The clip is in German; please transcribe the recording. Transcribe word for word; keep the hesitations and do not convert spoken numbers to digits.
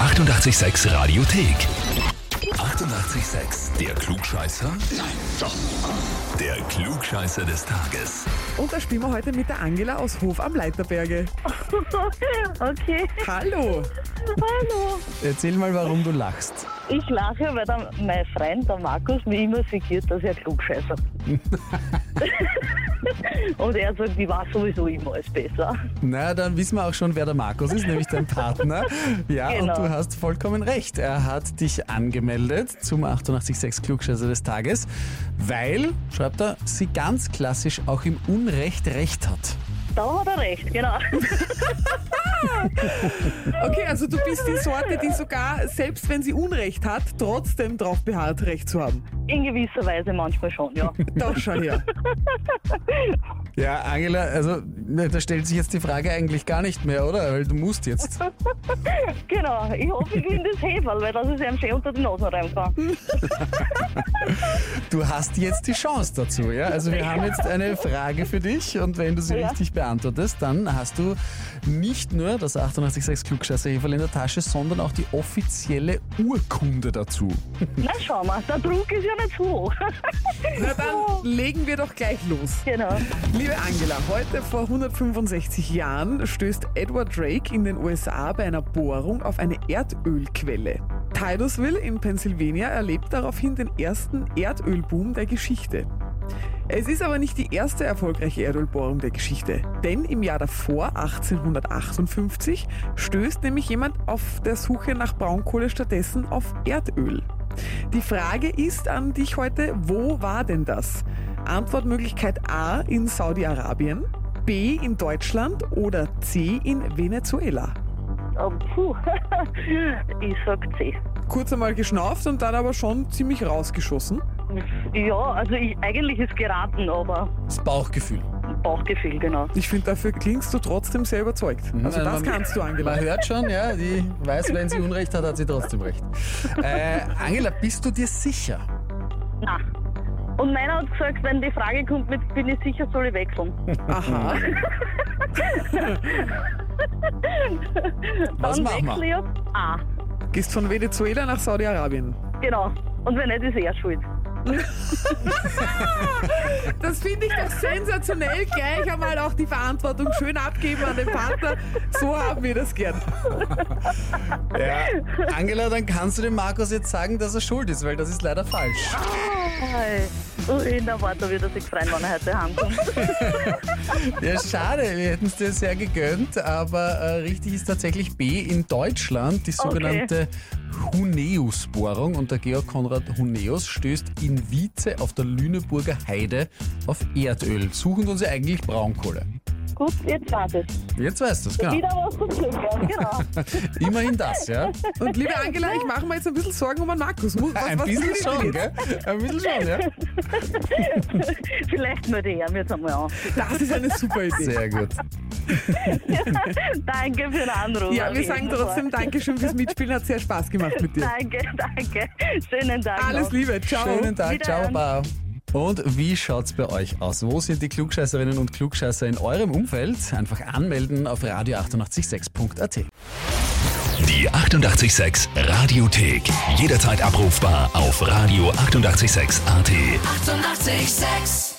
achtundachtzig Komma sechs Radiothek. achtundachtzig Komma sechs. Der Klugscheißer? Nein, doch. Der Klugscheißer des Tages. Und da spielen wir heute mit der Angela aus Hof am Leiterberge. Okay, Hallo. hallo. Erzähl mal, warum du lachst. Ich lache, weil der, mein Freund, der Markus, mir immer segiert, dass er klugscheißer. Und er sagt, ich weiß sowieso immer alles besser. Na, dann wissen wir auch schon, wer der Markus ist, nämlich dein Partner. Ja, Genau. und du hast vollkommen recht. Er hat dich angemeldet zum achtundachtzig Komma sechs Klugscheißer des Tages, weil, schreibt er, sie ganz klassisch auch im Unrecht recht hat. Da hat er recht, genau. Okay, also du bist die Sorte, die sogar, selbst wenn sie Unrecht hat, trotzdem darauf beharrt, Recht zu haben. In gewisser Weise manchmal schon, ja. Doch, schau her. Ja, Angela, also ne, da stellt sich jetzt die Frage eigentlich gar nicht mehr, oder? Weil du musst jetzt. Genau, ich hoffe, ich gewinne das Heferl, weil das ist einem schön unter die Nase rein kann. Du hast jetzt die Chance dazu, ja? Also wir haben jetzt eine Frage für dich und wenn du sie Ja. richtig beantwortest, dann hast du nicht nur das achtundachtzig Komma sechs Klugscheißer-Heferl in der Tasche, sondern auch die offizielle Urkunde dazu. Na, schau mal, der Druck ist ja nicht so hoch. Na dann legen wir doch gleich los. Genau. Liebe Angela, heute vor hundertfünfundsechzig Jahren stößt Edward Drake in den U S A bei einer Bohrung auf eine Erdölquelle. Titusville in Pennsylvania erlebt daraufhin den ersten Erdölboom der Geschichte. Es ist aber nicht die erste erfolgreiche Erdölbohrung der Geschichte, denn im Jahr davor, achtzehnhundertachtundfünfzig, stößt nämlich jemand auf der Suche nach Braunkohle stattdessen auf Erdöl. Die Frage ist an dich heute, wo war denn das? Antwortmöglichkeit A in Saudi-Arabien, B in Deutschland oder C in Venezuela. Oh, puh. Ich sag C. Kurz einmal geschnauft und dann aber schon ziemlich rausgeschossen. Ja, also ich, eigentlich ist geraten, aber Das Bauchgefühl. Bauchgefühl, genau. Ich finde, dafür klingst du trotzdem sehr überzeugt. Also Nein, das man- kannst du, Man Angela. hört schon, ja, die weiß, wenn sie Unrecht hat, hat sie trotzdem recht. Äh, Angela, bist du dir sicher? Na. Und meiner hat gesagt, wenn die Frage kommt, mit bin ich sicher, soll ich wechseln. Aha. Was Dann machen wir? wechsle ich auf A. Gehst von Venezuela nach Saudi-Arabien. Genau. Und wenn nicht, ist er schuld. Das finde ich doch sensationell. Gleich einmal auch die Verantwortung schön abgeben an den Partner. So haben wir das gern. Ja. Angela, dann kannst du dem Markus jetzt sagen, dass er schuld ist, weil das ist leider falsch. Oh, in der Warte wird er sich freuen, wenn er heute heimkommt. Ja, schade, wir hätten es dir sehr gegönnt, aber äh, richtig ist tatsächlich B in Deutschland, die sogenannte Huneus-Bohrung. Und der Georg Konrad Huneus stößt in Wietze auf der Lüneburger Heide auf Erdöl. Suchen uns ja eigentlich Braunkohle. Gut, jetzt weiß ich. Jetzt weißt du es, genau. Wieder was zum Glück haben, genau. Immerhin das, ja. Und liebe Angela, ich mache mir jetzt ein bisschen Sorgen um den Markus. Was, Ein was bisschen tut schon, denn gell? Ein bisschen schon, ja. Vielleicht melde ich ihn jetzt einmal an. Das ist eine super Idee. Sehr gut. Danke für den Anruf. Ja, auf wir jeden sagen Fall. trotzdem Dankeschön fürs Mitspielen. Hat sehr Spaß gemacht mit dir. Danke, danke. Schönen Tag Alles noch. Liebe. Ciao. Schönen Tag, ciao, Wiederhören. Baba. Und wie schaut's bei euch aus? Wo sind die Klugscheißerinnen und Klugscheißer in eurem Umfeld? Einfach anmelden auf radio achtundachtzig sechs punkt a t. Die achtundachtzig Komma sechs Radiothek. Jederzeit abrufbar auf radio achtundachtzig Komma sechs punkt a t. Eighty-eight point six